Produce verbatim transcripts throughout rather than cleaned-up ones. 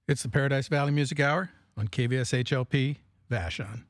It's the Paradise Valley Music Hour on K V S H L P Vashon.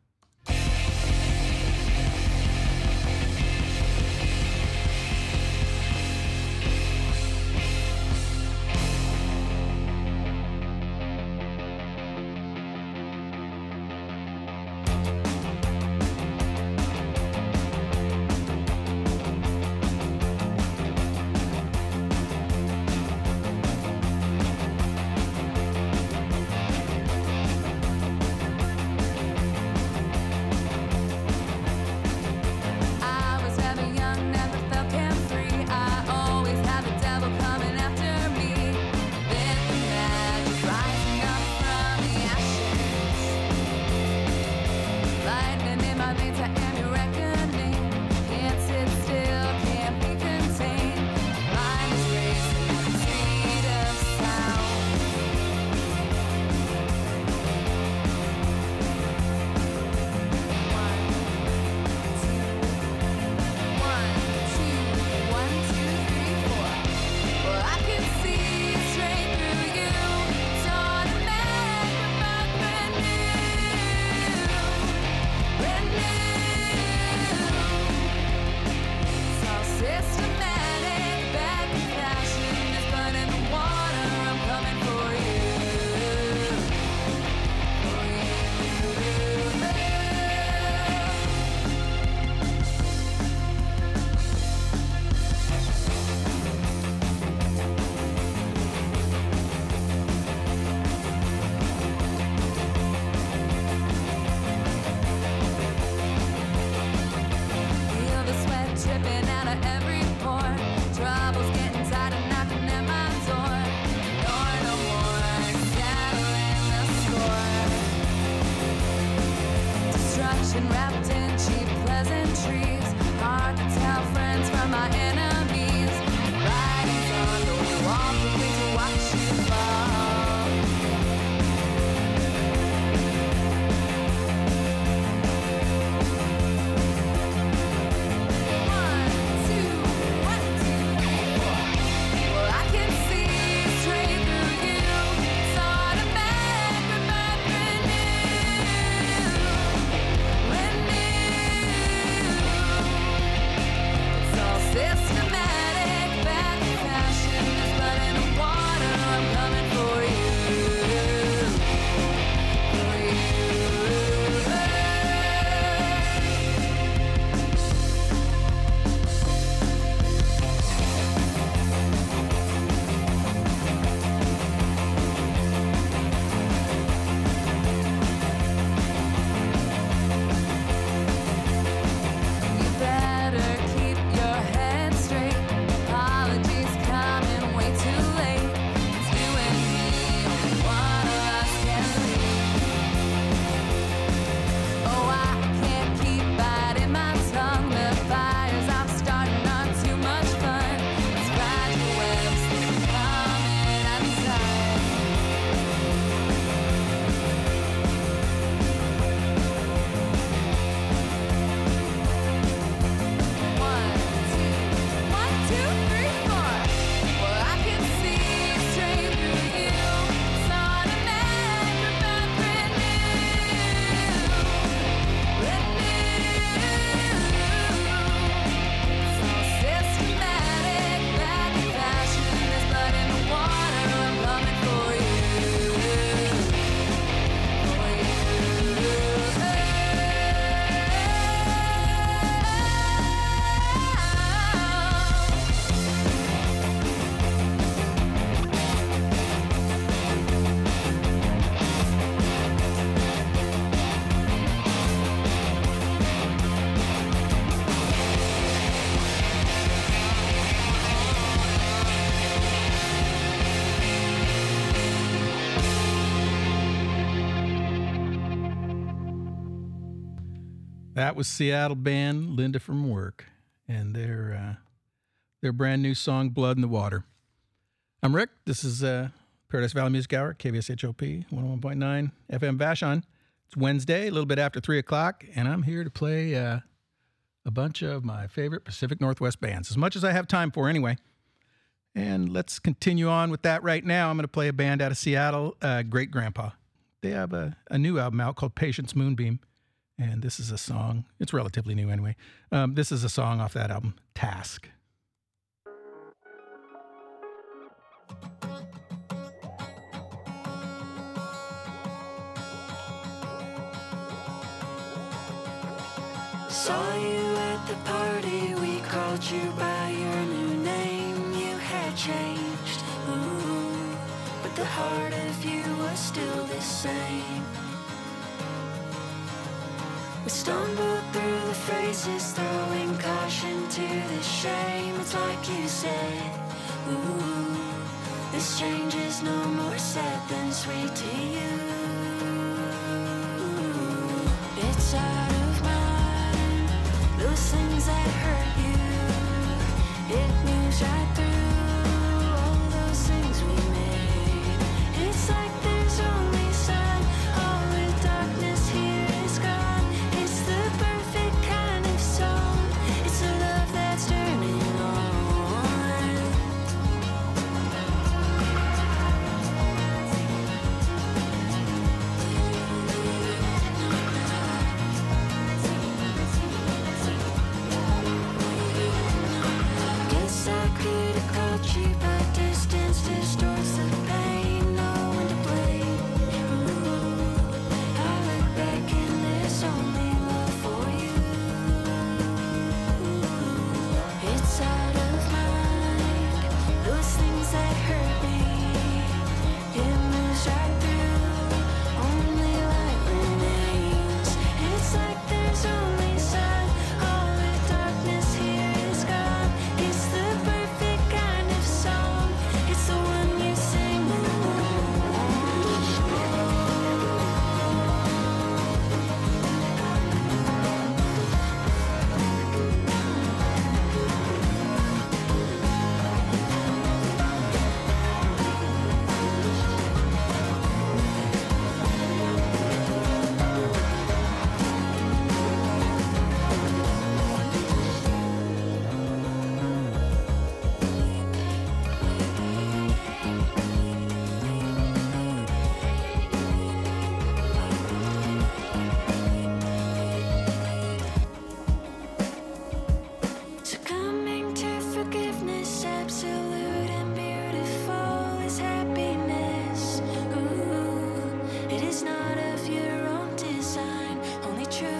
That was Seattle band Linda from Work and their uh, their brand new song "Blood in the Water." I'm Rick. This is uh, Paradise Valley Music Hour, K V S H O P one oh one point nine F M Vashon. It's Wednesday, a little bit after three o'clock, and I'm here to play uh, a bunch of my favorite Pacific Northwest bands, as much as I have time for anyway. And let's continue on with that right now. I'm going to play a band out of Seattle, uh, Great Grandpa. They have a, a new album out called Patience Moonbeam. And this is a song. It's relatively new anyway. Um, this is a song off that album, Task. Saw you at the party, we called you by your new name. You had changed, ooh, but the heart of you was still the same. We stumbled through the phrases, throwing caution to the shame. It's like you said, ooh, this change is no more sad than sweet to you. It's out of mind, those things that hurt you. It moves right through all those things we made. It's like there's only sun, all the darkness here is gone. It's the perfect kind of song. It's a love that's turning on. Guess I could have called you, but distance distorts the pain. No one to blame. Ooh, I look back and there's only love for you. It's out of mind, those things that hurt me. It moves right through, only light remains. It's like there's only sun, all the darkness here is gone. It's the perfect kind of song, it's the one you sing along. Succumbing to forgiveness, absolute and beautiful is happiness. Ooh, it is not of your own design, only truth.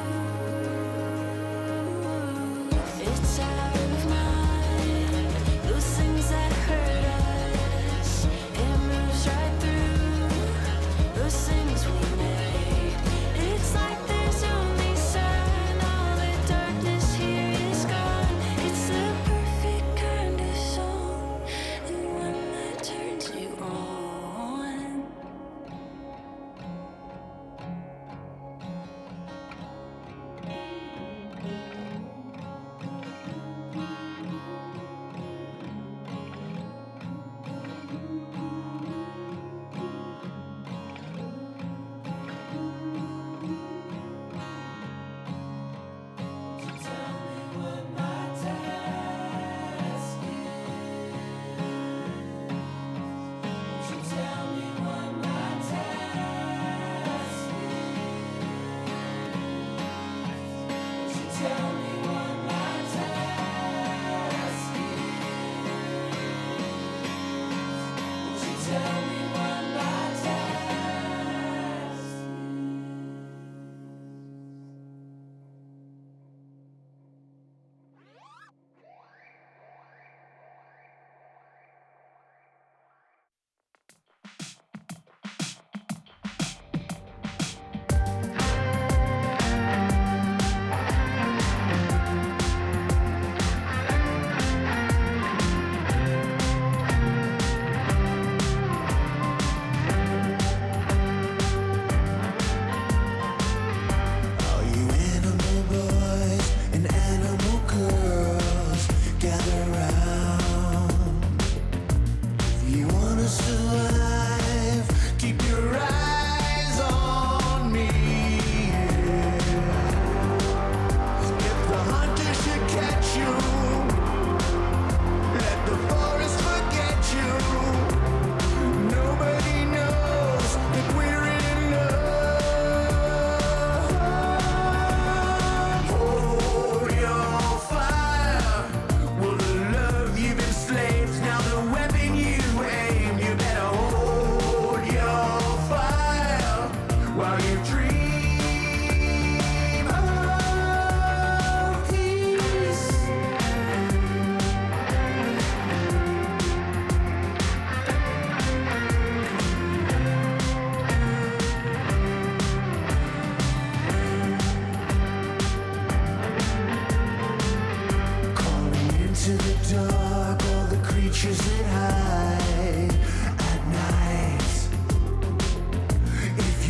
It's out of mind, those things that hurt us. It moves right through those things we made. It's like there's only sun, all the darkness here is gone. It's the perfect kind of song, the one that turns you on.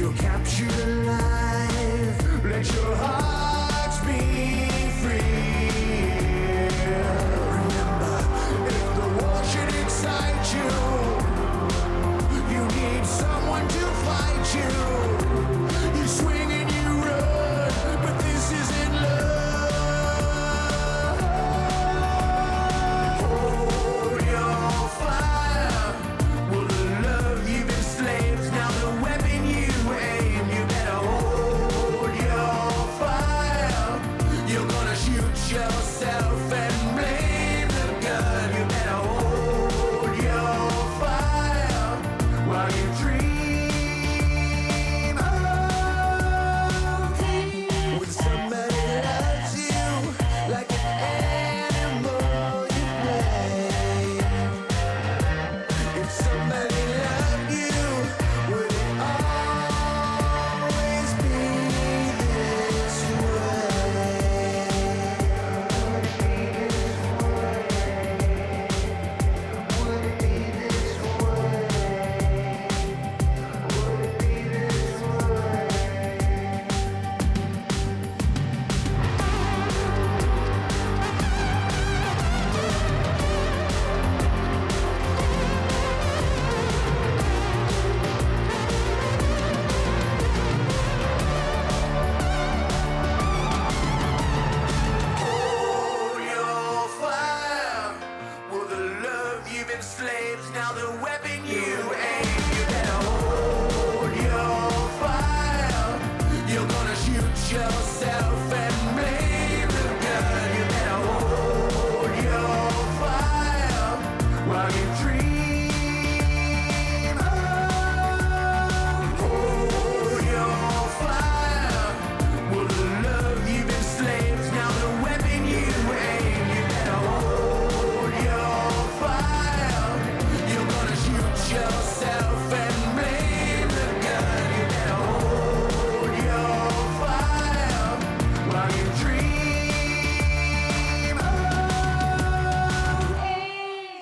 You're captured alive. Let your hearts be free. Remember, if the war should excite you, you need someone to fight you. You swing and you run, but this isn't love. Hold your fire. Will the love you've enslaved now the weapon you aim? You better hold your fire. You're gonna shoot yourself and blame the gun. You better hold your fire while you dream of when somebody loves you like an animal you play. If somebody loved you, would it always be this way? Would it be this way? Would it be this way? Would it be this way? Hold your fire. Will the love you've enslaved now the weapon you aim? You better hold your fire. You're gonna shoot yourself and blame the gun. You better hold your fire while you dream of. Hold your fire. Will the love you've enslaved now the weapon you aim? You better hold your fire. You're gonna shoot yourself and blame the gun. You better hold your fire while you dream of peace.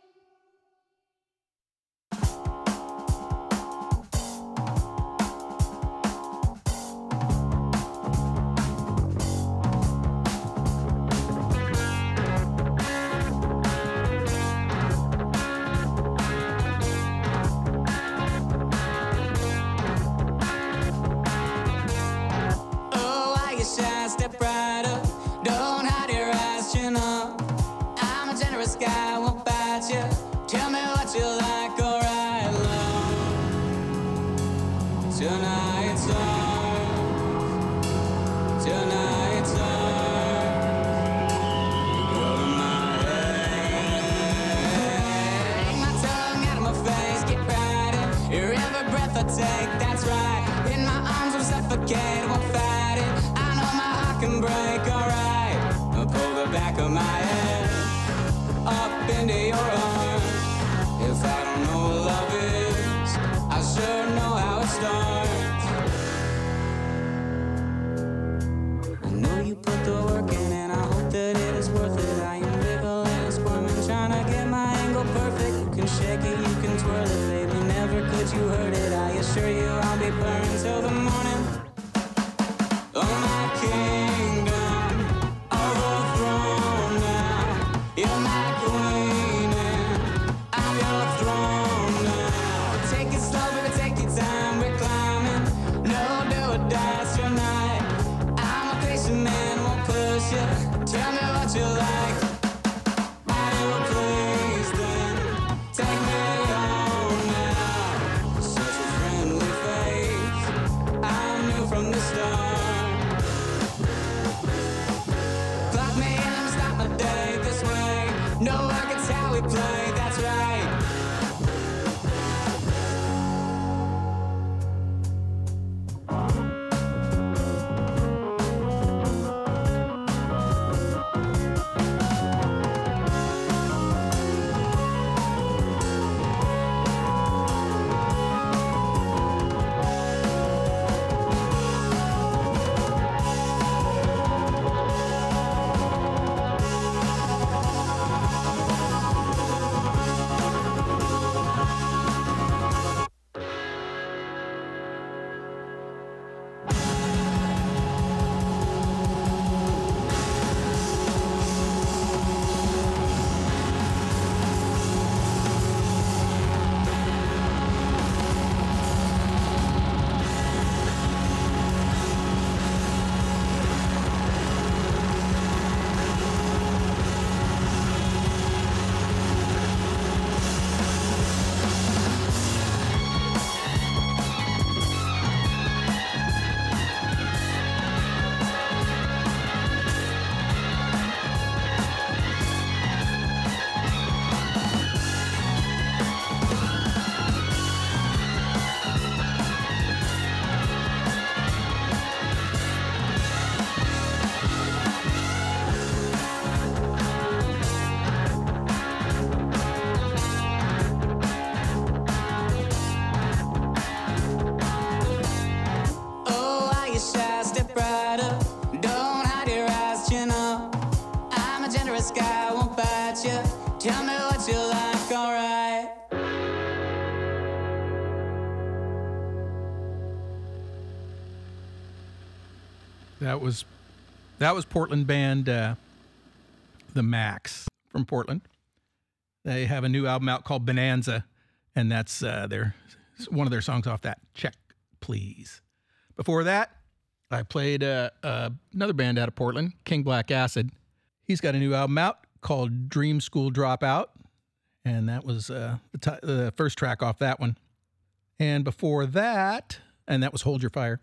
Oh, why you shy? Step right up. Don't hide your eyes, chin up. I'm a generous guy, won't bite you. Tell me what you like, alright, love. Tonight's ours. Tonight's ours. You're in my head. Take my tongue out of my face, get right in. Your every breath I take, that's right. In my arms will suffocate, won't fight it. I know my heart can break, alright. I'll pull the back of my head up into your arms. If I don't know what love is, I sure know how it starts. I know you put the work in, and I hope that it is worth it. I am wiggling and squirming, trying to get my angle perfect. You can shake it, you can twirl it, baby. Never could you hurt it. I assure you I'll be burned till the morning. Oh, my kingdom, overthrown now. You're my queen, and I'm your throne now. Take it slow, baby, take your time. We're climbing, no do or die tonight. I'm a patient man, won't push you. Tell me what you like. I do please then. Take me home now. Such a friendly face. I knew from the start. Clock me in and stop my day this way. No work, it's how we play, that's right. That was that was Portland band uh, The Max from Portland. They have a new album out called Bonanza, and that's uh, their one of their songs off that. Check, please. Before that, I played uh, uh, another band out of Portland, King Black Acid. He's got a new album out called Dream School Dropout, and that was uh, the, t- the first track off that one. And before that, and that was Hold Your Fire.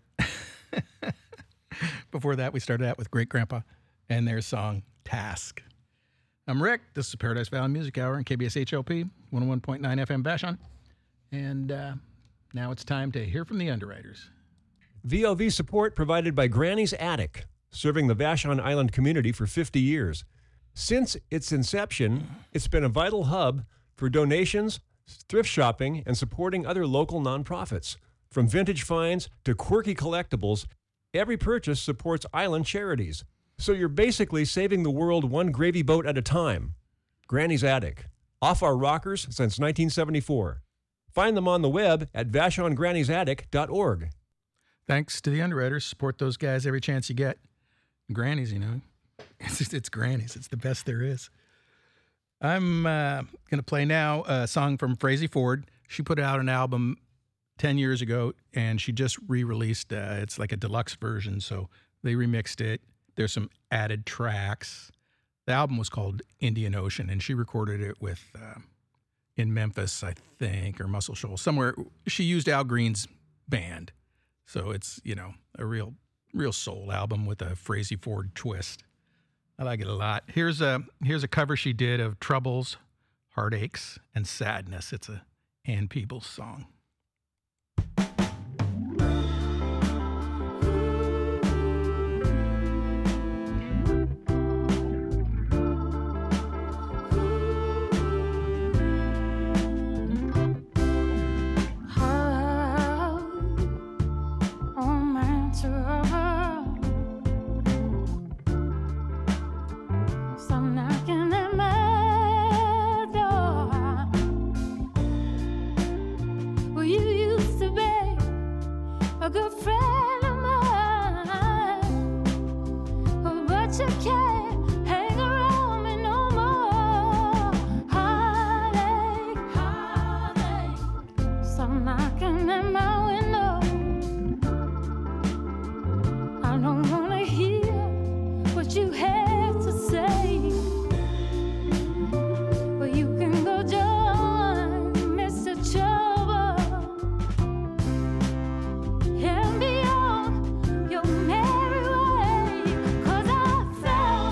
Before that, we started out with Great Grandpa and their song Task. I'm Rick. This is Paradise Valley Music Hour on K B S H L P one oh one point nine F M Vashon. And uh, now it's time to hear from the underwriters. V O V support provided by Granny's Attic, serving the Vashon Island community for fifty years. Since its inception, it's been a vital hub for donations, thrift shopping, and supporting other local nonprofits. From vintage finds to quirky collectibles, every purchase supports island charities. So you're basically saving the world one gravy boat at a time. Granny's Attic, off our rockers since nineteen seventy-four. Find them on the web at vashon grannies attic dot org. Thanks to the underwriters. Support those guys every chance you get. Grannies, you know. It's, just, it's Grannies. It's the best there is. I'm uh, going to play now a song from Frazee Ford. She put out an album ten years ago, and she just re-released. Uh, it's like a deluxe version, so they remixed it. There's some added tracks. The album was called Indian Ocean, and she recorded it with uh, in Memphis, I think, or Muscle Shoals, somewhere. She used Al Green's band, so it's, you know, a real, real soul album with a Frazee Ford twist. I like it a lot. Here's a here's a cover she did of Troubles, Heartaches, and Sadness. It's a Ann Peebles song. Cause I felt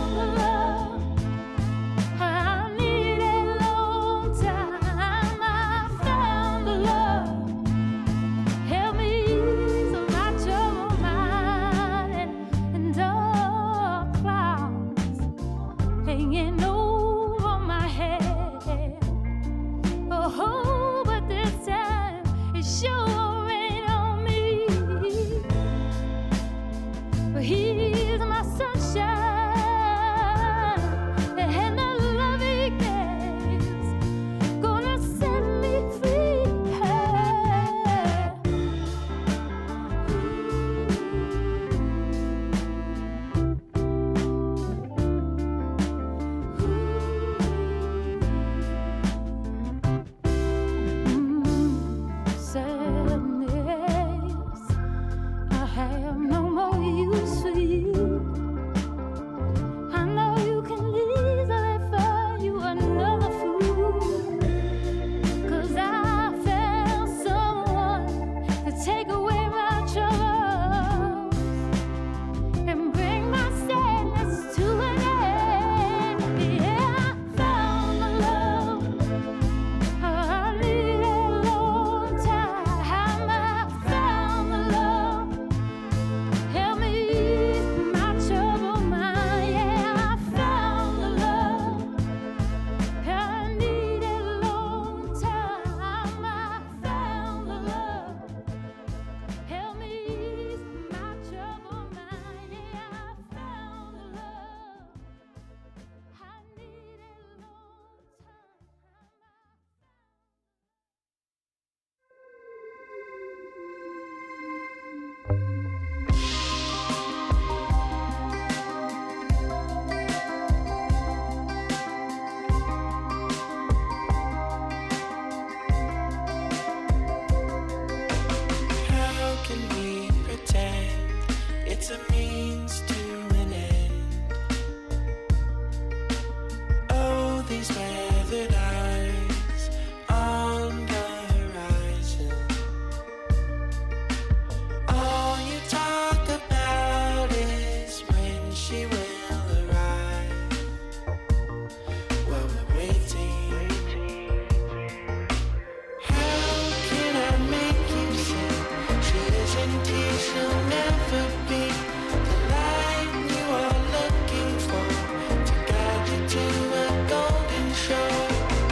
and tears shall never be the light you are looking for to guide you to a golden shore.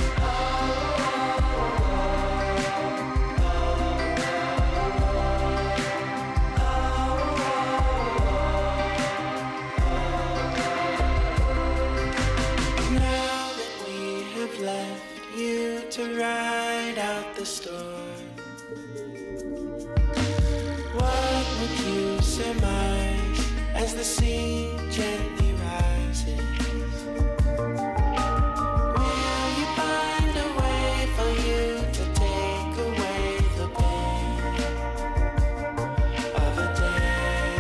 Now that we have left you to ride out the storm, what would you surmise as the sea gently rises? Will you find a way for you to take away the pain of a day?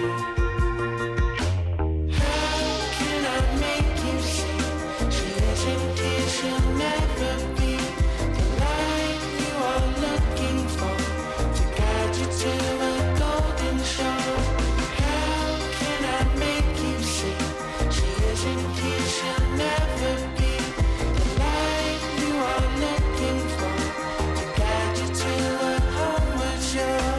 How can I make you see she isn't here, she'll never be the light you are looking for to guide you to a golden shore? How can I make you see she isn't here, she'll never be the light you are looking for to guide you to a homeward shore?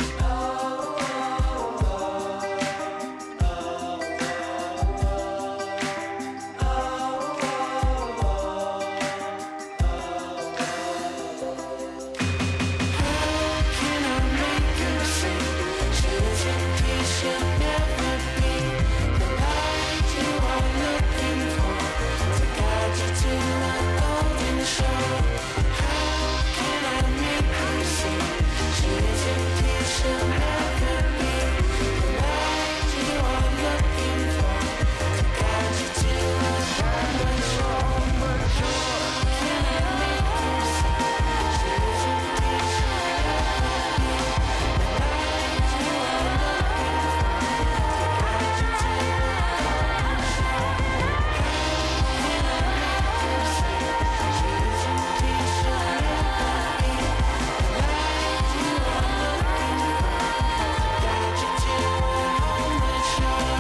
How can I make you see she isn't here, she'll never be the light you are looking for to guide you to a golden shore? How can I make you see she isn't here, she'll never be the light you are looking for to guide you to a golden shore? Can I make you see she isn't here, she'll never be the light you are looking for to guide you to a golden shore? Can I make you see she isn't here, she'll never be the light you are looking for to guide you to a homeward shore?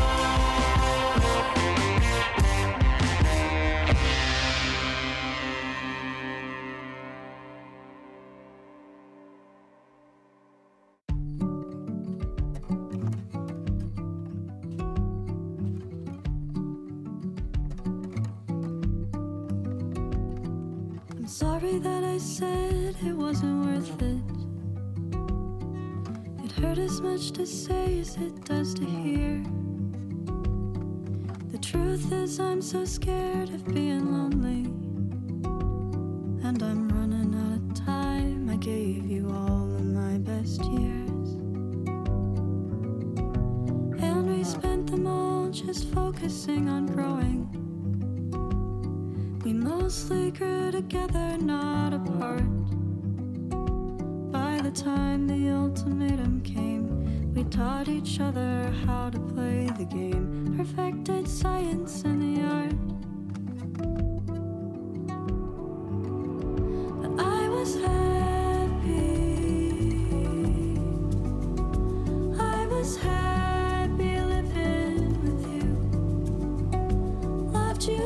I'm sorry that I said it wasn't worth it. It hurt as much to say as it does to hear. The truth is I'm so scared of being lonely, and I'm running out of time. I gave you all of my best years, and we spent them all just focusing on growing. We mostly grew together, not apart. By the time the ultimatum came, we taught each other how to play the game, perfected science and the art. But I was happy. I was happy living with you. Loved you.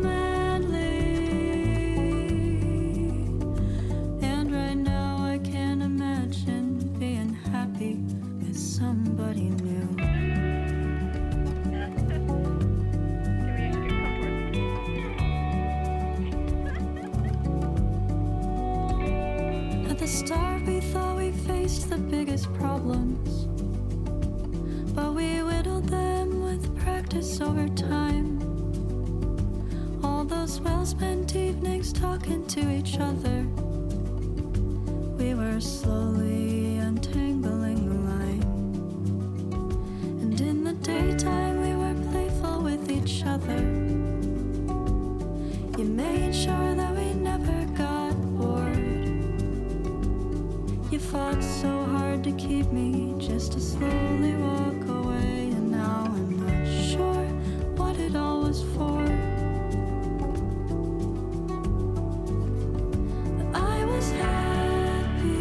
Somebody new. At the start we thought we faced the biggest problems, but we whittled them with practice over time. All those well-spent evenings talking to each other, we were slowly untangling the line. And in the daytime we were playful with each other. You made sure that we never got bored. You fought so hard to keep me, just to slowly walk away. And now I'm not sure what it all was for. But I was happy.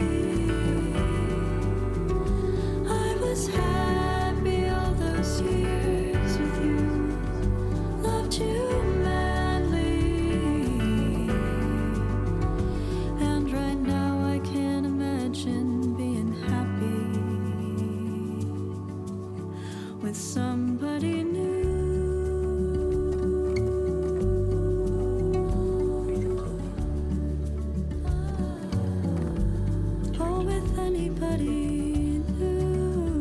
I was happy all those years with you. Loved you madly. And right now I can't imagine being happy. with somebody new. Or with anybody new.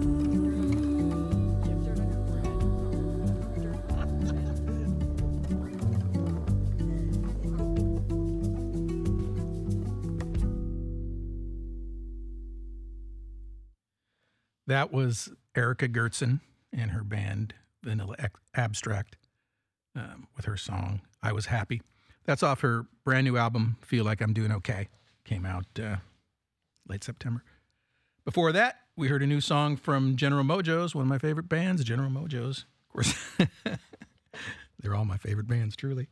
That was Erica Gertzen and her band Vanilla Ex- Abstract um, with her song I Was Happy. That's off her brand new album, Feel Like I'm Doing Okay. Came out uh, late September. Before that, we heard a new song from General Mojos, one of my favorite bands, General Mojos. Of course, they're all my favorite bands, truly.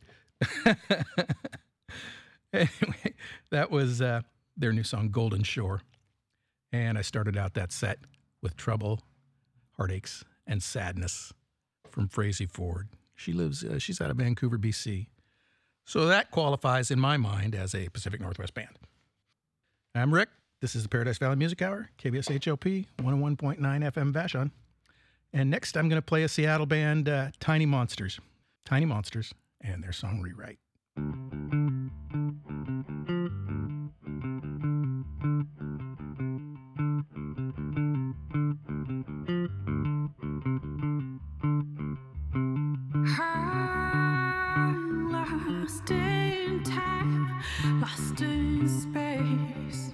Anyway, that was uh, their new song, Golden Shore. And I started out that set with Trouble, Heartaches, and Sadness from Frazee Ford. She lives, uh, she's out of Vancouver, B C. So that qualifies in my mind as a Pacific Northwest band. I'm Rick. This is the Paradise Valley Music Hour, K B S H O P, one oh one point nine F M Vashon. And next I'm going to play a Seattle band, uh, Tiny Monsters. Tiny Monsters and their song Rewrite. I'm lost in time, lost in space.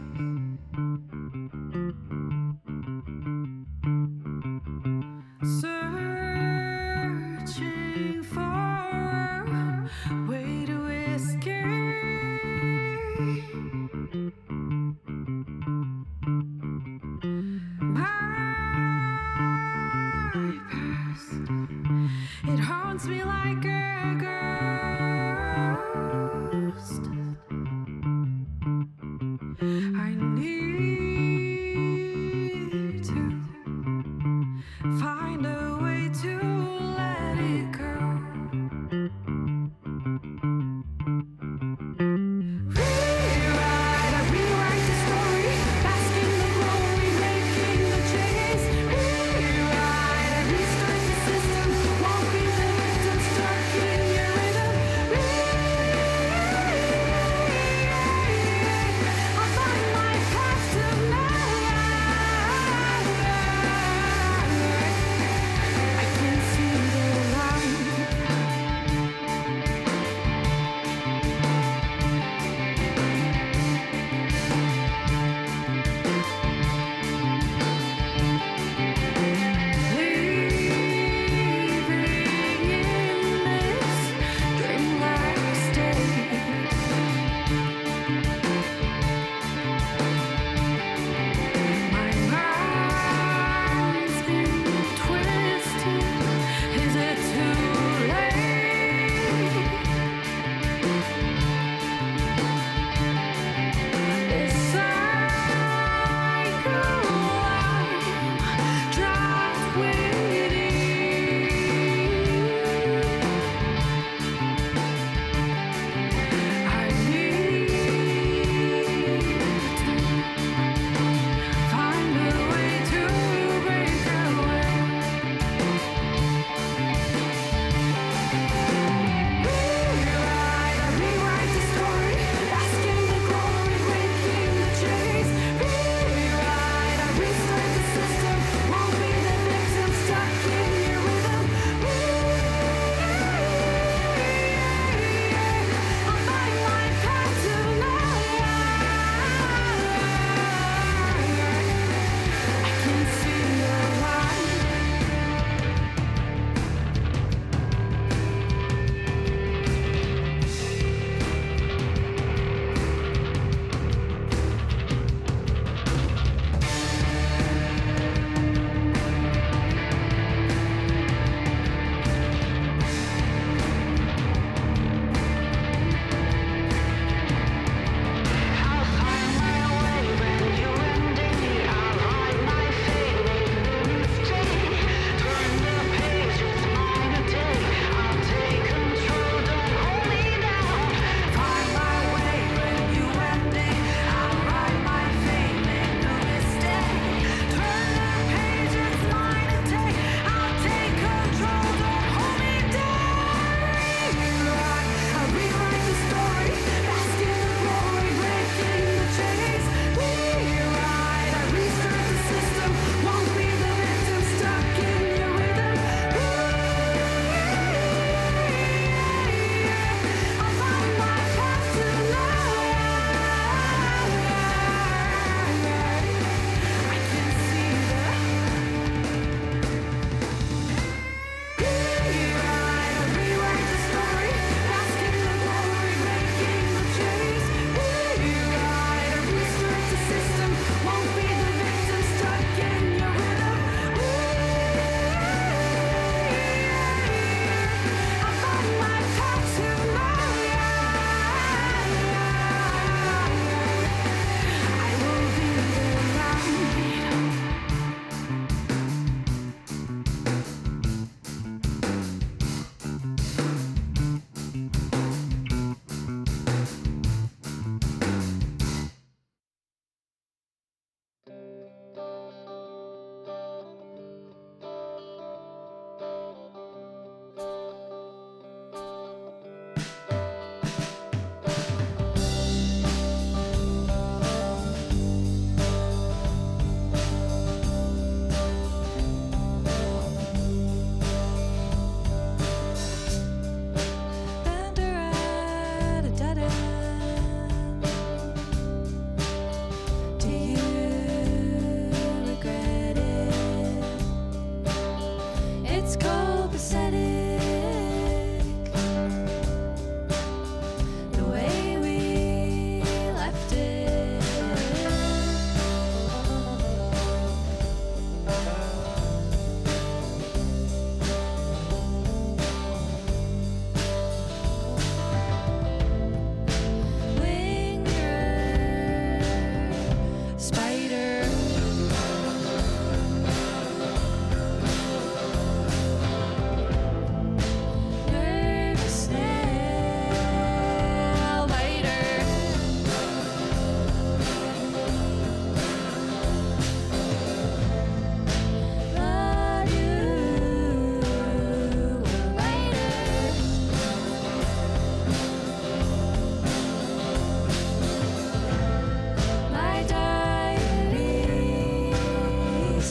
Searching for a way to escape. My past, it haunts me like a ghost. I need to find a way to let it go. Rewrite, I rewrite the story, basking the glory, making the chase. Rewrite, I restart the system, won't be the victim, start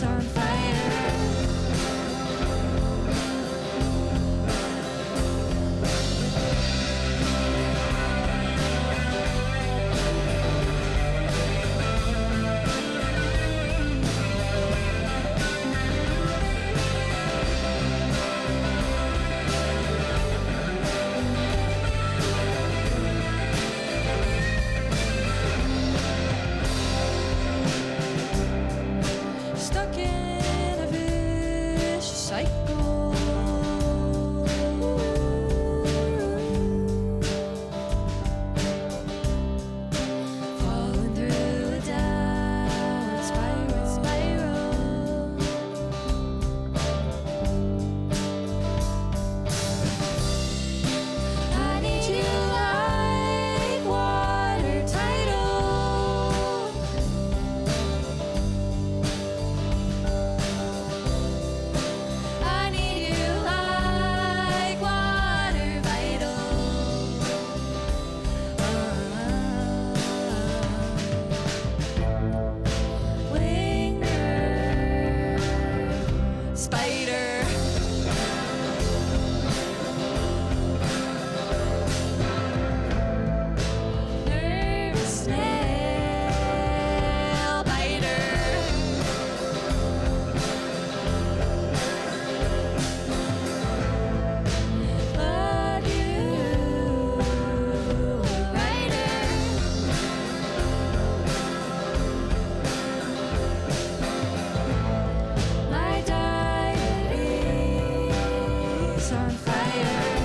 on fire. Stuck in a vicious cycle. Falling through a downward spiral, spiral. I need you like water tidal. I need you like water vital. Winger, spider. Nervous nail biter. But you, writer, my diary's on fire.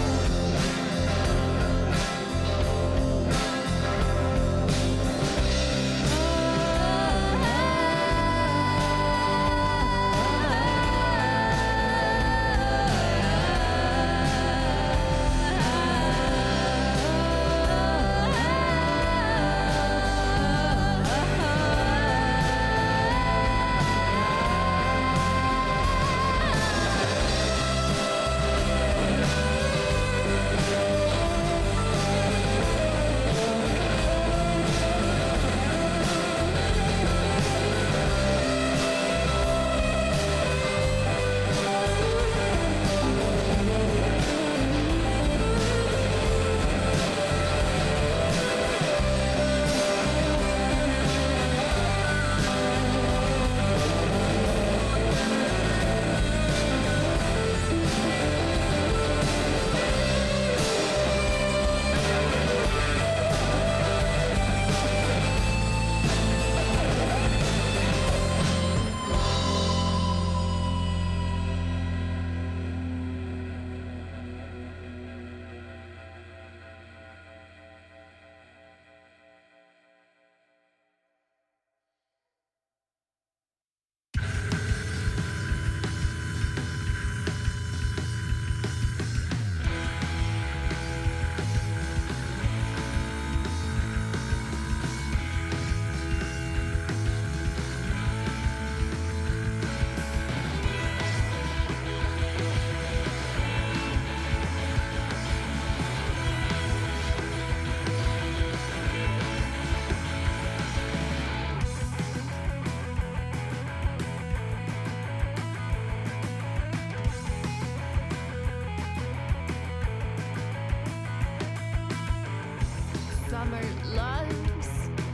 Summer loves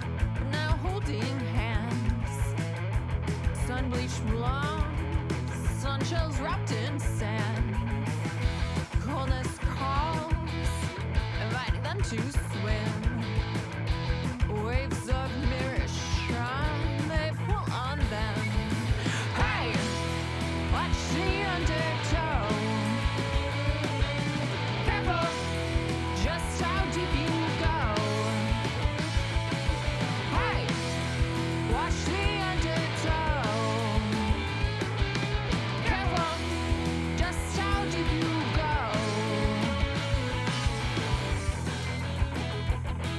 now holding hands. Sun bleached blonde, sun shells wrapped in sand. Coldness calls, inviting them to swim. Waves of mirror shine, they pull on them. Hey, watch the undertow. Careful, just how deep you go. Hey, watch the undertow. Careful, just how deep you go.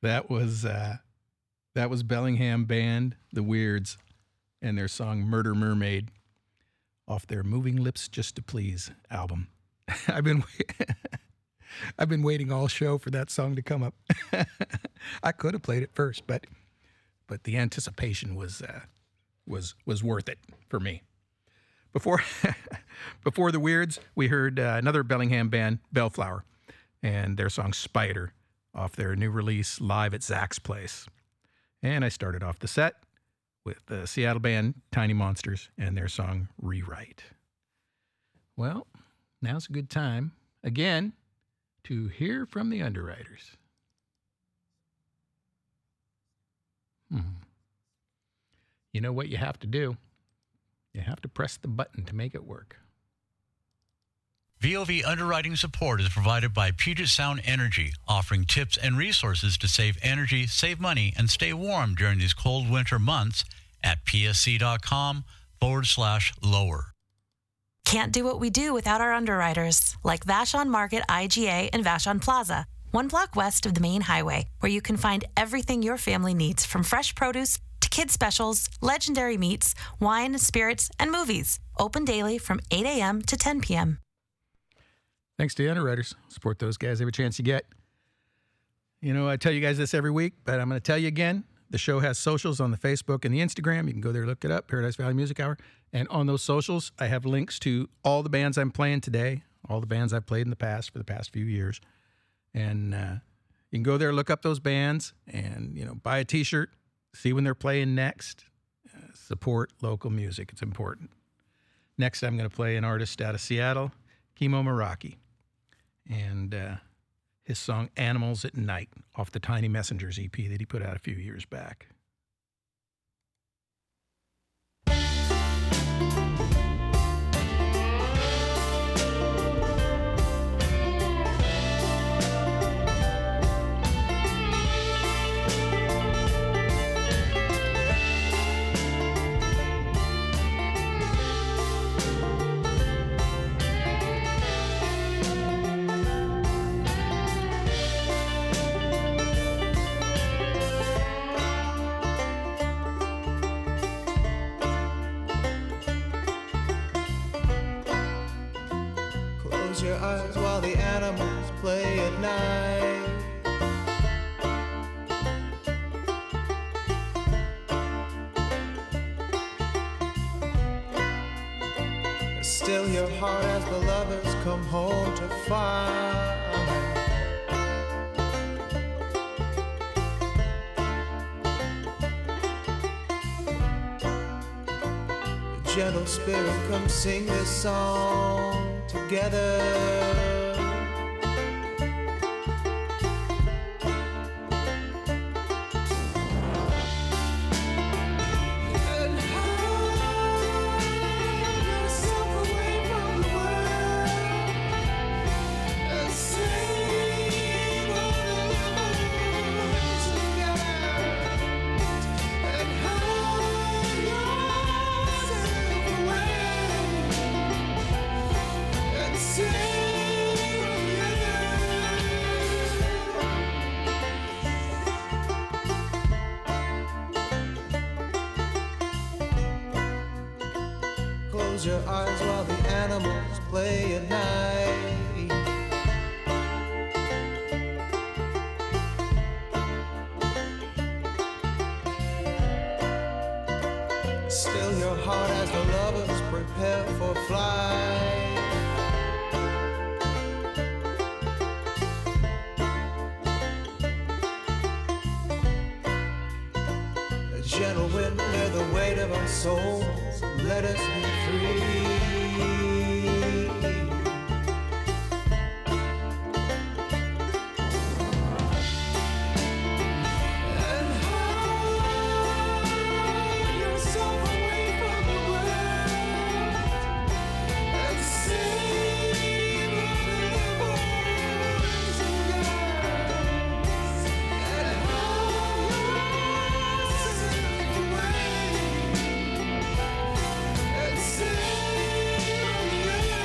That was uh, that was Bellingham Band, The Weirds, and their song "Murder Mermaid" off their "Moving Lips Just to Please" album. I've been I've been waiting all show for that song to come up. I could have played it first, but but the anticipation was uh, was was worth it for me. Before before the Weirds, we heard uh, another Bellingham band, Bellflower, and their song "Spider" off their new release, Live at Zach's Place. And I started off the set with the Seattle band Tiny Monsters and their song "Rewrite." Well, now's a good time, again, to hear from the underwriters. Hmm. You know what you have to do? You have to press the button to make it work. V O V underwriting support is provided by Puget Sound Energy, offering tips and resources to save energy, save money, and stay warm during these cold winter months at psc.com forward slash lower. Can't do what we do without our underwriters, like Vashon Market I G A and Vashon Plaza, one block west of the main highway, where you can find everything your family needs, from fresh produce to kids specials, legendary meats, wine, spirits, and movies. Open daily from eight a.m. to ten p.m. Thanks to the underwriters. Support those guys every chance you get. You know, I tell you guys this every week, but I'm going to tell you again. The show has socials on the Facebook and the Instagram. You can go there, look it up, Paradise Valley Music Hour. And on those socials, I have links to all the bands I'm playing today, all the bands I've played in the past for the past few years. And uh, you can go there, look up those bands, and, you know, buy a T-shirt, see when they're playing next. Uh, support local music. It's important. Next, I'm going to play an artist out of Seattle, Kimo Meraki, and uh, his song "Animals at Night" off the Tiny Messengers E P that he put out a few years back. Close your eyes while the animals play at night. Still your heart as the lovers come home to find. Gentle spirit, come sing this song together. And hide yourself away from the world and sing all the words together. And hide yourself away and sing together. Close your eyes while the animals play at night. Still your heart as the lovers prepare for flight. A gentle wind near the weight of our souls, let us be free. And hide yourself away from the world and sing all the boys and girls. And hide yourself away and sing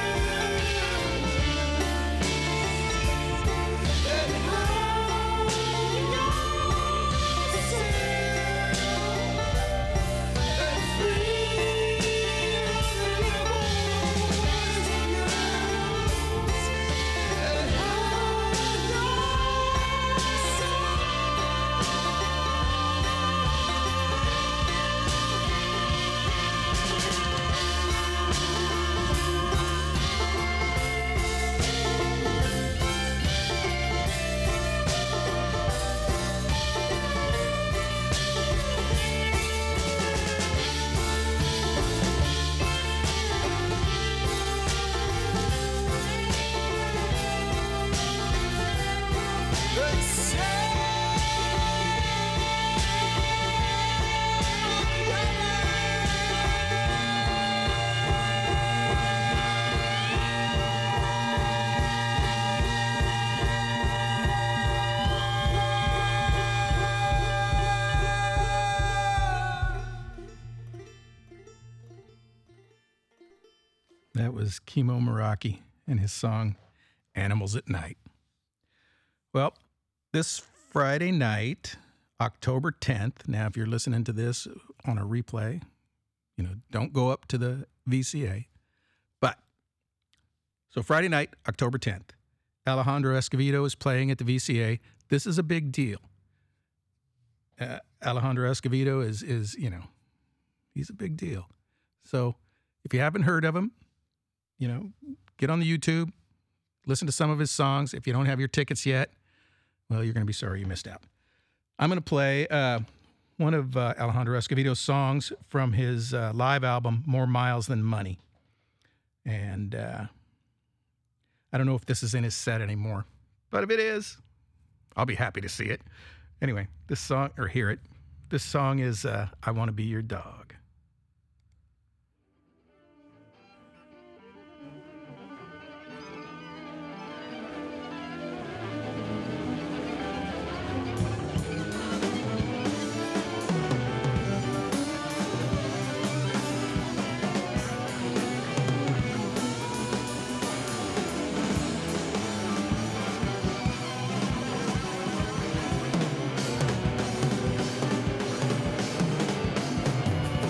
That was Kimo Meraki and his song Animals at Night. Well, this Friday night, October tenth, now if you're listening to this on a replay, you know, don't go up to the V C A. But, so Friday night, October tenth, Alejandro Escovedo is playing at the V C A. This is a big deal. Uh, Alejandro Escovedo is, is, you know, he's a big deal. So if you haven't heard of him, you know, get on the YouTube, listen to some of his songs. If you don't have your tickets yet, well, you're going to be sorry you missed out. I'm going to play uh, one of uh, Alejandro Escovedo's songs from his uh, live album, More Miles Than Money. And uh, I don't know if this is in his set anymore, but if it is, I'll be happy to see it. Anyway, this song, or hear it, this song is uh, I Want to Be Your Dog. I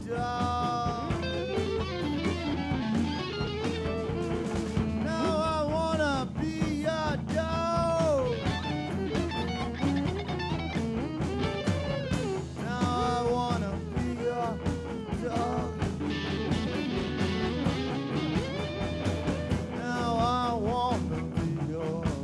dog. Now I wanna be your dog. Now I wanna be your dog. Now I wanna be your dog.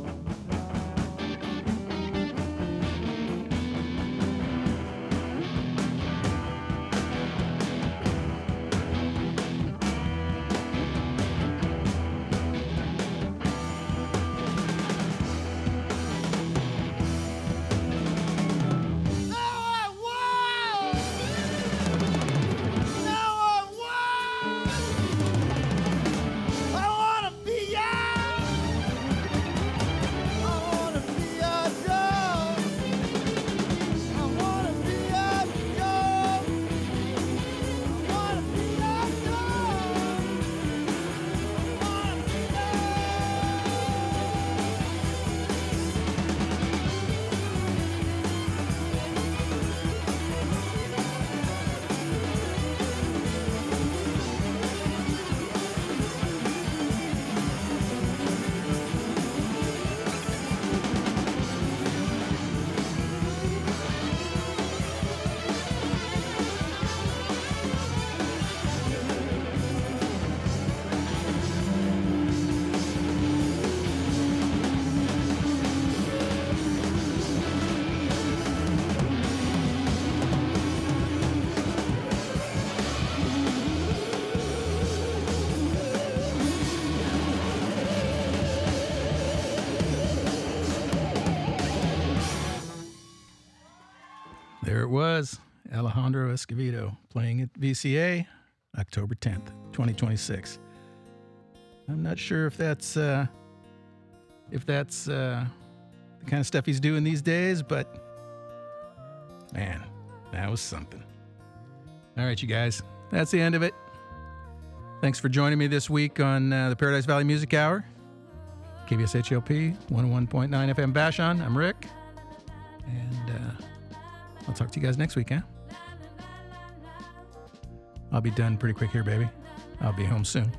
There it was, Alejandro Escovedo playing at V C A, October tenth, twenty twenty-six. I'm not sure if that's uh, if that's uh, the kind of stuff he's doing these days, but man, that was something. All right, you guys, that's the end of it. Thanks for joining me this week on uh, the Paradise Valley Music Hour. K B S H L P one oh one point nine F M Vashon. I'm Rick, and uh, I'll talk to you guys next week, huh? I'll be done pretty quick here, baby. I'll be home soon.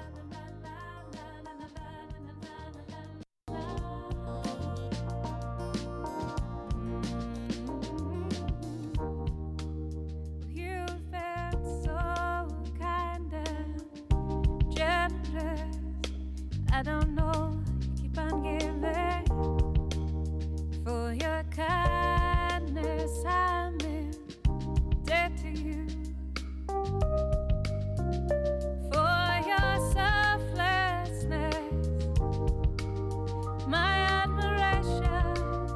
You've been so kind and generous. I don't know, you keep on giving. For your kindness, I'm in debt to you. For your selflessness, my admiration.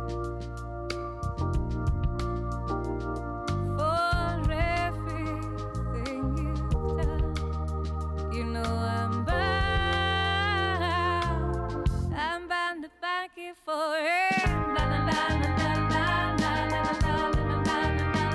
For everything you've done, you know I'm bound, I'm bound to thank you for it. La, la, la, la, la, la, la, la, la, la, la,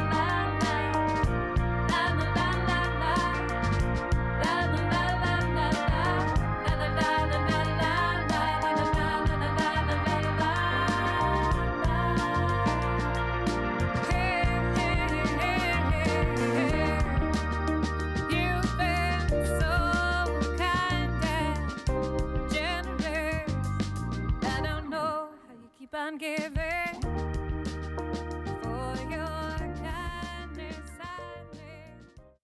You've been so kind and generous. I don't know how you keep on giving.